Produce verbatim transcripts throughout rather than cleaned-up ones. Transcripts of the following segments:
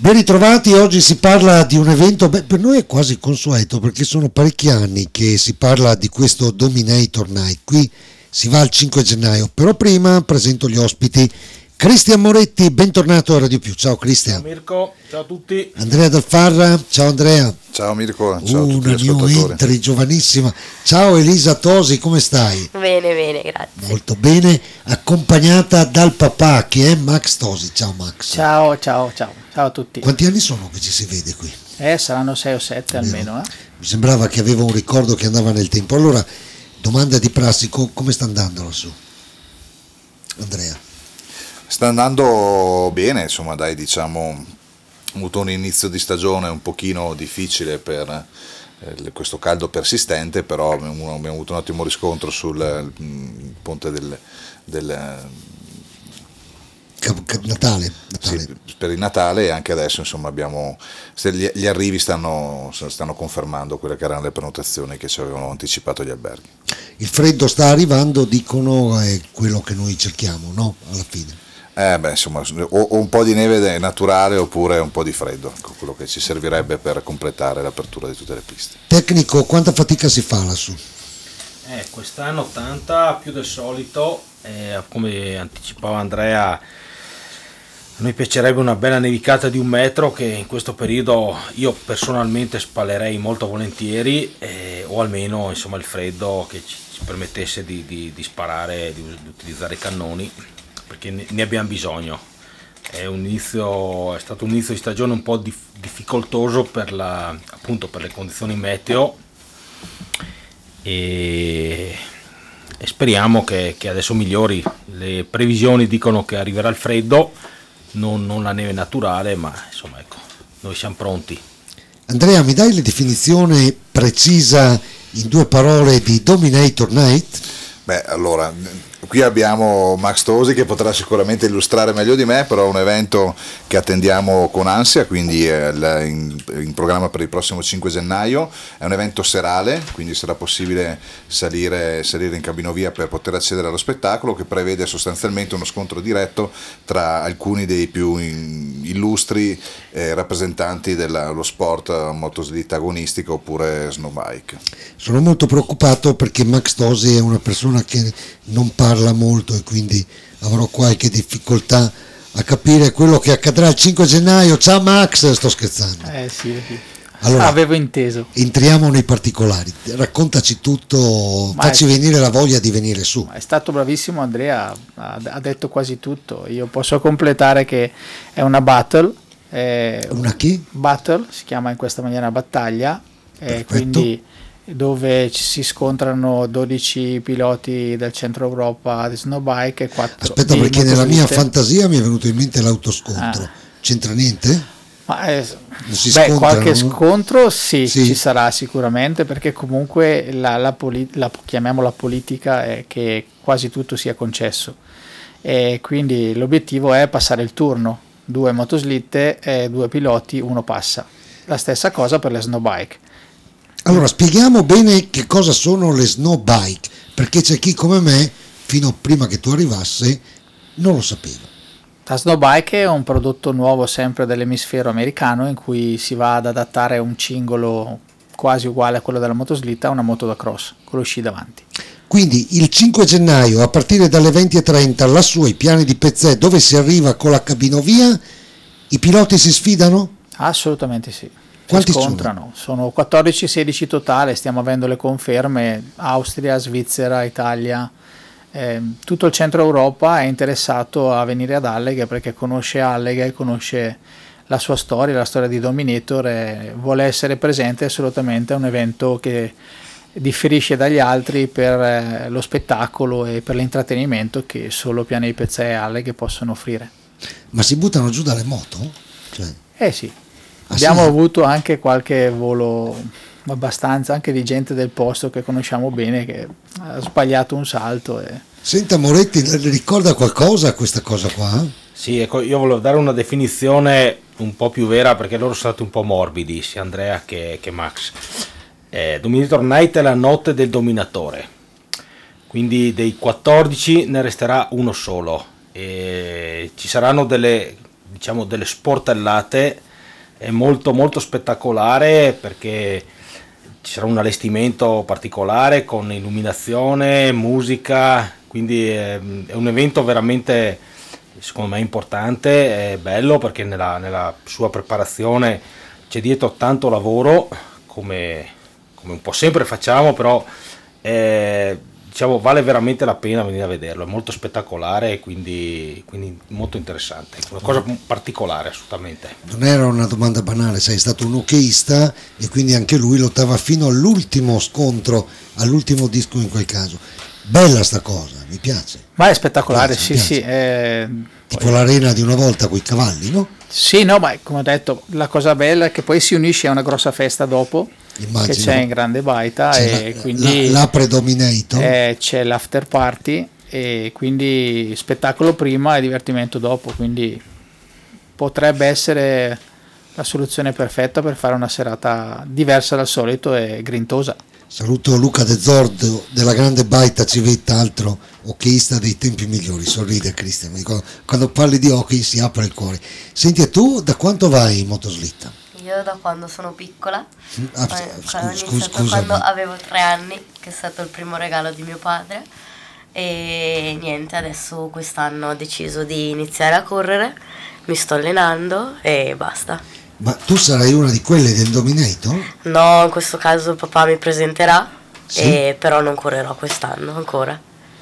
Ben ritrovati, oggi si parla di un evento, beh, per noi è quasi consueto perché sono parecchi anni che si parla di questo Dominator Night, qui si va al cinque gennaio, però prima presento gli ospiti. Cristian Moretti, bentornato a Radio Più, ciao Cristian. Ciao Mirko, ciao a tutti. Andrea Del Farra, ciao Andrea. Ciao Mirko, ciao a tutti Una gli new ascoltatori. entry, giovanissima. Ciao Elisa Tosi, come stai? Bene, bene, grazie. Molto bene, accompagnata dal papà che è Max Tosi. Ciao Max. Ciao, ciao, ciao, ciao a tutti. Quanti anni sono che ci si vede qui? Eh, saranno sei o sette Vero. almeno. Eh? Mi sembrava che avevo un ricordo che andava nel tempo. Allora, domanda di prassi, co- come sta andando lassù? Andrea. Sta andando bene, insomma, dai, diciamo, ho avuto un inizio di stagione un pochino difficile per eh, questo caldo persistente, però abbiamo, abbiamo avuto un ottimo riscontro sul eh, ponte del, del Cap- cap- Natale, Natale. sì, per il Natale, e anche adesso insomma abbiamo se gli, gli arrivi stanno, stanno confermando quelle che erano le prenotazioni che ci avevano anticipato gli alberghi. Il freddo sta arrivando, dicono, è quello che noi cerchiamo, no? Alla fine. Eh beh, insomma, o, o un po' di neve naturale oppure un po' di freddo, ecco, quello che ci servirebbe per completare l'apertura di tutte le piste. Tecnico, quanta fatica si fa lassù? Eh, quest'anno tanta più del solito, eh, come anticipava Andrea, a noi piacerebbe una bella nevicata di un metro che in questo periodo io personalmente spallerei molto volentieri, eh, o almeno insomma il freddo che ci, ci permettesse di, di, di sparare, di, di utilizzare i cannoni, perché ne, ne abbiamo bisogno. È, un inizio, è stato un inizio di stagione un po' dif, difficoltoso per, la, appunto per le condizioni meteo e, e speriamo che, che adesso migliori. Le previsioni dicono che arriverà il freddo, non, non la neve naturale, ma insomma ecco, noi siamo pronti. Andrea, mi dai la definizione precisa in due parole di Dominator Night? Beh, allora, qui abbiamo Max Tosi che potrà sicuramente illustrare meglio di me, però è un evento che attendiamo con ansia, quindi è in, in programma per il prossimo cinque gennaio, è un evento serale, quindi sarà possibile salire, salire in cabinovia per poter accedere allo spettacolo, che prevede sostanzialmente uno scontro diretto tra alcuni dei più in, illustri eh, rappresentanti dello sport motoslitta agonistica oppure snowbike. Sono molto preoccupato perché Max Tosi è una persona che non parla molto e quindi avrò qualche difficoltà a capire quello che accadrà il cinque gennaio. Ciao Max, sto scherzando. Eh sì, sì. Allora, Avevo inteso. entriamo nei particolari, raccontaci tutto, Ma facci è, venire la voglia di venire su. è stato bravissimo Andrea, ha, ha detto quasi tutto. Io posso completare che è una battle. È Una chi? Battle, si chiama in questa maniera battaglia, eh, Perfetto. quindi dove ci si scontrano dodici piloti del centro Europa di snowbike e quattro Aspetta, di perché nella mia motoslitte. fantasia mi è venuto in mente l'autoscontro. Ah. C'entra niente? Ma, eh, Non si beh, scontrano, qualche no? scontro sì, Sì. ci sarà sicuramente, perché comunque la, la, poli- la chiamiamola politica è che quasi tutto sia concesso, e quindi l'obiettivo è passare il turno, due motoslitte e due piloti, uno passa. La stessa cosa per le snowbike. Allora, spieghiamo bene che cosa sono le snow bike, perché c'è chi come me, fino a prima che tu arrivassi, non lo sapeva. La snowbike è un prodotto nuovo sempre dell'emisfero americano, in cui si va ad adattare un cingolo quasi uguale a quello della motoslitta a una moto da cross con lo sci davanti. Quindi il cinque gennaio a partire dalle venti e trenta lassù ai piani di Pezzè, dove si arriva con la cabinovia, i piloti si sfidano? Assolutamente sì. Si Quanti scontrano. Sono quattordici sedici totale, stiamo avendo le conferme. Austria, Svizzera, Italia, eh, tutto il centro Europa è interessato a venire ad Alleghe perché conosce Alleghe e conosce la sua storia, la storia di Dominator, e vuole essere presente assolutamente a un evento che differisce dagli altri per eh, lo spettacolo e per l'intrattenimento che solo Piani di Pezzè e Alleghe possono offrire. Ma si buttano giù dalle moto? Cioè, Eh sì. ah, Abbiamo sì? avuto anche qualche volo abbastanza, anche di gente del posto che conosciamo bene, che ha sbagliato un salto. E... Senta Moretti, le ricorda qualcosa questa cosa qua? Sì, ecco, io volevo dare una definizione un po' più vera, perché loro sono stati un po' morbidi, sia Andrea che, che Max. Eh, Dominator Night è la notte del dominatore, quindi dei quattordici ne resterà uno solo, e ci saranno delle, diciamo, delle sportellate è molto molto spettacolare perché ci sarà un allestimento particolare con illuminazione, musica, quindi è, è un evento veramente secondo me importante, è bello perché nella, nella sua preparazione c'è dietro tanto lavoro come, come un po' sempre facciamo, però è, diciamo, vale veramente la pena venire a vederlo, è molto spettacolare e quindi, quindi molto interessante, una cosa particolare assolutamente. Non era una domanda banale, sei stato un hockeyista e quindi anche lui lottava fino all'ultimo scontro, all'ultimo disco in quel caso. Bella sta cosa, mi piace. Ma è spettacolare, piace, sì, piace. sì. È... Tipo poi... l'arena di una volta con i cavalli, no? Sì, no, ma come ho detto, la cosa bella è che poi si unisce a una grossa festa dopo. Immagino. Che c'è in Grande Baita c'è e la, quindi la, la predominator eh, c'è l'after party e quindi spettacolo prima e divertimento dopo, quindi potrebbe essere la soluzione perfetta per fare una serata diversa dal solito e grintosa. Saluto Luca De Zordo della Grande Baita Civetta, altro hockeyista dei tempi migliori. Sorride Cristian, quando parli di hockey si apre il cuore. Senti, e tu da quanto vai in motoslitta? Io da quando sono piccola, ah, quando, scu- scu- quando avevo tre anni, che è stato il primo regalo di mio padre, e niente, adesso quest'anno ho deciso di iniziare a correre, mi sto allenando e basta. Ma tu sarai una di quelle del Dominator? No, in questo caso papà mi presenterà, sì? e però non correrò quest'anno ancora.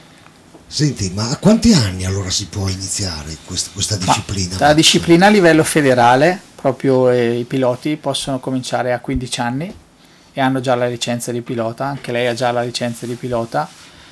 Senti, ma a quanti anni allora si può iniziare questa, questa disciplina? Ma la disciplina a livello federale, proprio eh, i piloti possono cominciare a quindici anni e hanno già la licenza di pilota, anche lei ha già la licenza di pilota.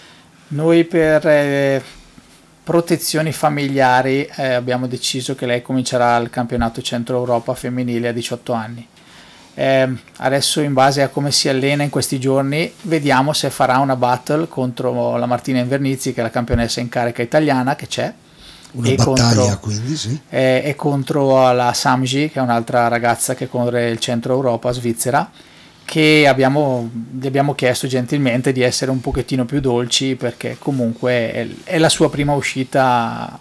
Noi per eh, protezioni familiari eh, abbiamo deciso che lei comincerà il campionato Centro Europa femminile a diciotto anni. Eh, adesso in base a come si allena in questi giorni vediamo se farà una battle contro la Martina Invernizzi, che è la campionessa in carica italiana che c'è. Una e battaglia contro, quindi sì. E, e contro la Samji, che è un'altra ragazza che corre il Centro Europa svizzera, che abbiamo, gli abbiamo chiesto gentilmente di essere un pochettino più dolci perché comunque è, è la sua prima uscita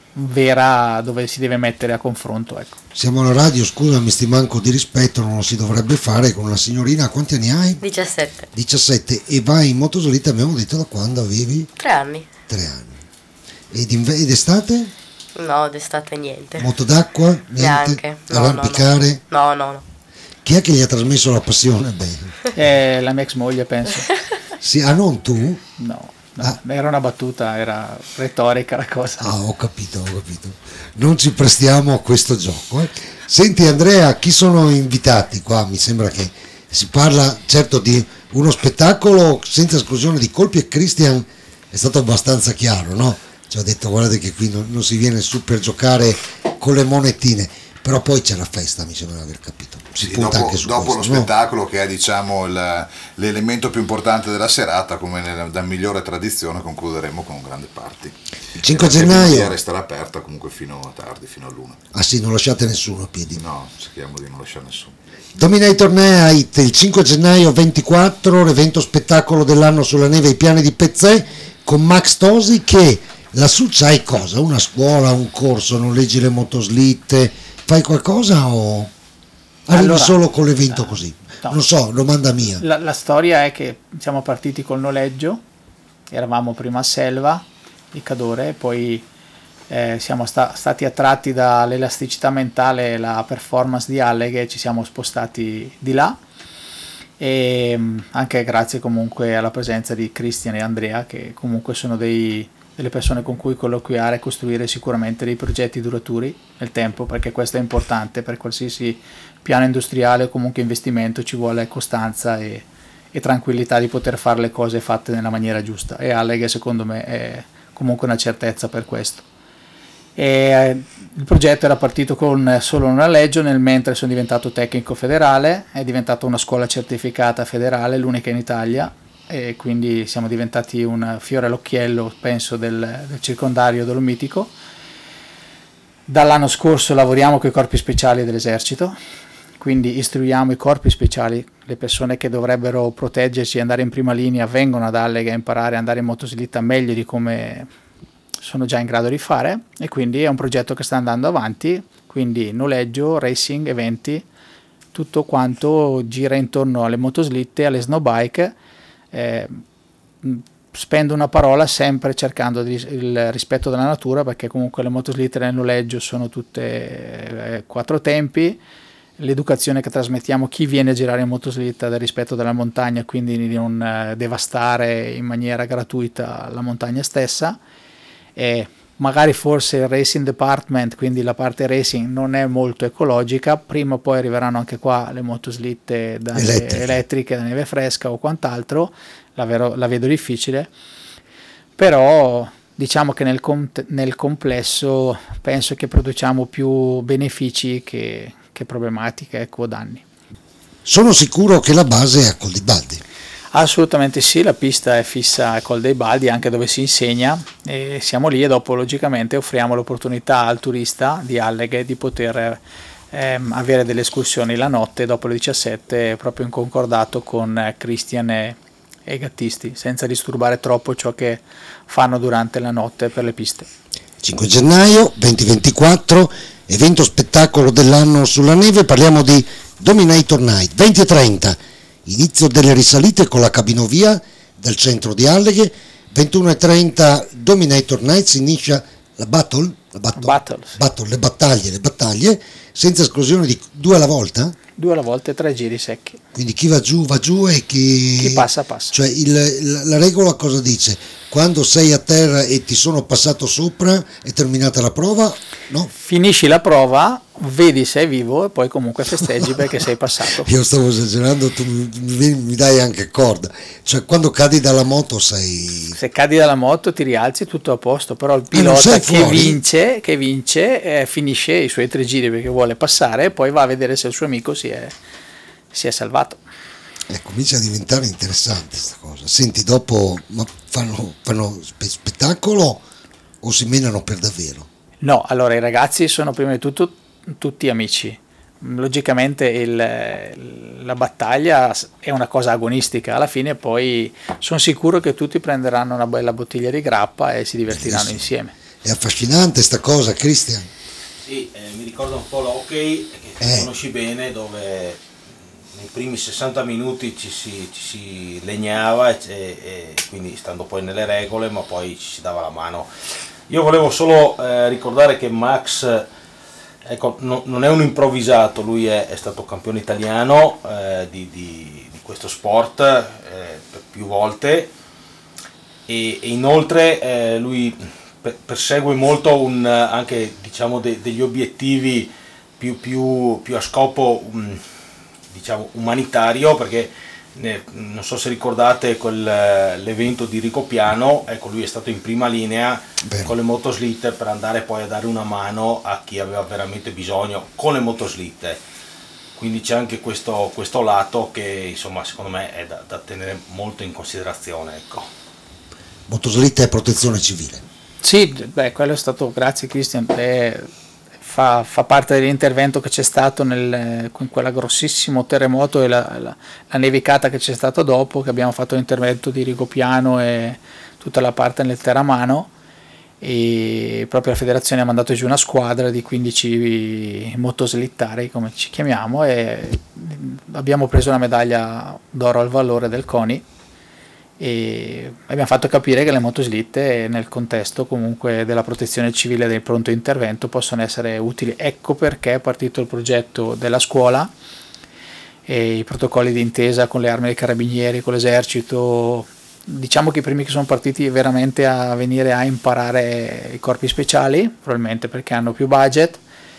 vera dove si deve mettere a confronto, ecco. Siamo alla radio, scusami, sti manco di rispetto, non lo si dovrebbe fare con una signorina. Quanti anni hai? diciassette. diciassette. E vai in motoslitta, abbiamo detto, da quando avevi? Tre anni. Tre anni. Ed, inve- ed estate? No, d'estate niente. Moto d'acqua? Niente? Neanche. No, arrampicare? No no. no, no. Chi è che gli ha trasmesso la passione? Beh. È la mia ex moglie, penso. Sì, ah, non tu? No. No, ah. Era una battuta, era retorica la cosa. Ah, ho capito, ho capito. Non ci prestiamo a questo gioco. Eh. Senti Andrea, chi sono invitati qua? Mi sembra che si parla certo di uno spettacolo senza esclusione di colpi e Christian è stato abbastanza chiaro, no? Ci ha detto guardate che qui non, non si viene su per giocare con le monetine, però poi c'è la festa, mi sembra di aver capito. Si sì, punta dopo, anche su dopo questo, lo spettacolo, no? Che è diciamo il, l'elemento più importante della serata, come nella, da migliore tradizione concluderemo con un grande party. Il cinque gennaio resterà aperta comunque fino a tardi, fino all'una. Ah sì, non lasciate nessuno a piedi. No, cerchiamo di non lasciare nessuno. Dominator Night il cinque gennaio ventiquattro, l'evento spettacolo dell'anno sulla neve ai piani di Pezzè con Max Tosi, che lassù c'hai cosa? Una scuola, un corso, noleggi le motoslitte, fai qualcosa o arrivi allora, solo con l'evento così? No. Non so, domanda mia. La, la storia è che siamo partiti col noleggio, eravamo prima a Selva di Cadore, poi eh, siamo sta, stati attratti dall'elasticità mentale e la performance di Alleghe e ci siamo spostati di là, e anche grazie comunque alla presenza di Christian e Andrea, che comunque sono dei, delle persone con cui colloquiare e costruire sicuramente dei progetti duraturi nel tempo, perché questo è importante. Per qualsiasi piano industriale o comunque investimento ci vuole costanza e, e tranquillità di poter fare le cose fatte nella maniera giusta, e Alleghe secondo me è comunque una certezza per questo. E il progetto era partito con solo un noleggio, nel mentre sono diventato tecnico federale, è diventata una scuola certificata federale, l'unica in Italia, e quindi siamo diventati un fiore all'occhiello, penso, del, del circondario dolomitico. Dall'anno scorso lavoriamo con i corpi speciali dell'esercito, quindi istruiamo i corpi speciali, le persone che dovrebbero proteggersi e andare in prima linea vengono ad Alleghe a imparare a andare in motoslitta meglio di come sono già in grado di fare, e quindi è un progetto che sta andando avanti quindi noleggio, racing, eventi, tutto quanto gira intorno alle motoslitte, alle snowbike. Eh, spendo una parola sempre cercando di, il rispetto della natura, perché comunque le motoslitte nel noleggio sono tutte eh, quattro tempi. L'educazione che trasmettiamo a chi viene a girare in motoslitta del rispetto della montagna, quindi di non eh, devastare in maniera gratuita la montagna stessa. E magari forse il racing department, quindi la parte racing, non è molto ecologica. Prima o poi arriveranno anche qua le motoslitte da elettriche. elettriche da neve fresca o quant'altro. La, vero, la vedo difficile, però diciamo che nel, com- nel complesso penso che produciamo più benefici che, che problematiche, ecco, danni. Sono sicuro che la base è a Col dei Baldi. Assolutamente sì, la pista è fissa a Col dei Baldi, anche dove si insegna, e siamo lì, e dopo logicamente offriamo l'opportunità al turista di Alleghe di poter ehm, avere delle escursioni la notte dopo le diciassette, proprio in concordato con Christian e e i gattisti, senza disturbare troppo ciò che fanno durante la notte per le piste. cinque gennaio duemilaventiquattro, evento spettacolo dell'anno sulla neve, parliamo di Dominator Night, venti e trenta, inizio delle risalite con la cabinovia del centro di Alleghe, ventuno e trenta Dominator Night, si inizia la battle, la battle, battle, sì. battle, le battaglie, le battaglie, senza esclusione di due alla volta? Due alla volta e tre giri secchi. Quindi chi va giù va giù e chi, chi passa passa. Cioè il, la regola cosa dice? Quando sei a terra e ti sono passato sopra è terminata la prova? No? Finisci la prova, vedi se è vivo e poi comunque festeggi perché sei passato. Io stavo esagerando, tu mi, mi, mi dai anche corda. Cioè quando cadi dalla moto sei... Se cadi dalla moto ti rialzi, tutto a posto, però il pilota che vince, che vince eh, finisce i suoi tre giri perché vuole passare e poi va a vedere se il suo amico si è, si è salvato. Eh, comincia a diventare interessante questa cosa. Senti, dopo ma fanno, fanno spettacolo o si menano per davvero? No, allora i ragazzi sono prima di tutto tutti amici. Logicamente il, la battaglia è una cosa agonistica, alla fine poi sono sicuro che tutti prenderanno una bella bottiglia di grappa e si divertiranno Bellissimo. insieme. È affascinante sta cosa, Christian. Sì, eh, mi ricorda un po' l'hockey che Eh. conosci bene, dove nei primi sessanta minuti ci si, ci si legnava e, e quindi stando poi nelle regole, ma poi ci si dava la mano. Io volevo solo eh, ricordare che Max ecco, no, non è un improvvisato, lui è, è stato campione italiano eh, di, di, di questo sport eh, per più volte e, e inoltre eh, lui per, persegue molto un, anche diciamo de, degli obiettivi più, più, più a scopo um, diciamo umanitario, perché ne, non so se ricordate quel, l'evento di Rigopiano, ecco lui è stato in prima linea Beh. con le motoslitte per andare poi a dare una mano a chi aveva veramente bisogno con le motoslitte, quindi c'è anche questo, questo lato che insomma secondo me è da, da tenere molto in considerazione, ecco. Motoslitta e protezione civile. Sì, beh, quello è stato, grazie Christian, è, fa, fa parte dell'intervento che c'è stato nel, con quella grossissimo terremoto e la, la, la nevicata che c'è stata dopo, che abbiamo fatto l'intervento di Rigopiano e tutta la parte nel terramano, e proprio la federazione ha mandato giù una squadra di quindici motoslittari, come ci chiamiamo, e abbiamo preso la medaglia d'oro al valore del CONI e abbiamo fatto capire che le motoslitte nel contesto comunque della protezione civile e del pronto intervento possono essere utili. Ecco perché è partito il progetto della scuola e i protocolli di intesa con le armi dei carabinieri, con l'esercito. Diciamo che i primi che sono partiti veramente a venire a imparare i corpi speciali, probabilmente perché hanno più budget,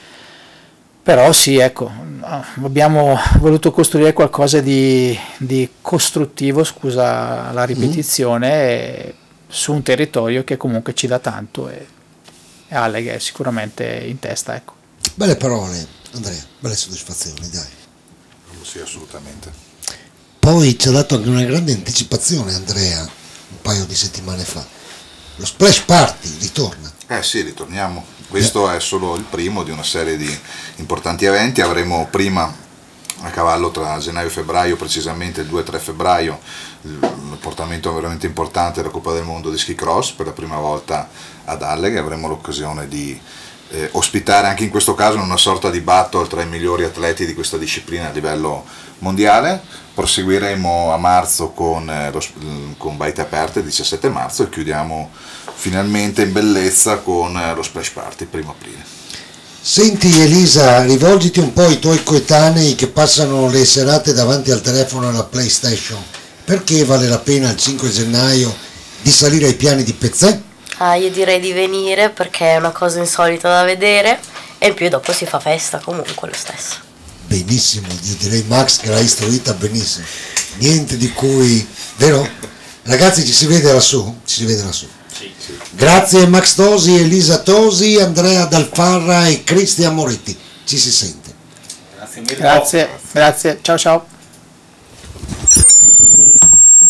però sì, ecco, abbiamo voluto costruire qualcosa di, di costruttivo, scusa la ripetizione, mm. su un territorio che comunque ci dà tanto e, e Alleghe è sicuramente in testa, ecco. Belle parole, Andrea, belle soddisfazioni, dai. Sì, assolutamente. Poi ci ha dato anche una grande anticipazione Andrea un paio di settimane fa. Lo Splash Party ritorna. Eh sì, ritorniamo. Questo è solo il primo di una serie di importanti eventi. Avremo prima, a cavallo tra gennaio e febbraio, precisamente il due e tre febbraio, l'appuntamento veramente importante della Coppa del Mondo di Ski Cross per la prima volta ad Alleghe. Avremo l'occasione di eh, ospitare anche in questo caso una sorta di battle tra i migliori atleti di questa disciplina a livello mondiale. Proseguiremo a marzo con, eh, lo, con baite aperte il diciassette marzo e chiudiamo finalmente in bellezza con eh, lo splash party il primo aprile. Senti Elisa, rivolgiti un po' ai tuoi coetanei che passano le serate davanti al telefono alla PlayStation. Perché vale la pena il cinque gennaio di salire ai piani di Pezzè? Ah, io direi di venire perché è una cosa insolita da vedere e in più dopo si fa festa comunque lo stesso. Benissimo, io direi Max che l'ha istruita benissimo. Niente di cui, vero? Ragazzi, ci si vede lassù? Ci si vede lassù. Sì, sì. Grazie Max Tosi, Elisa Tosi, Andrea Dalfarra e Cristian Moretti. Ci si sente. Grazie mille. Grazie, grazie, ciao ciao.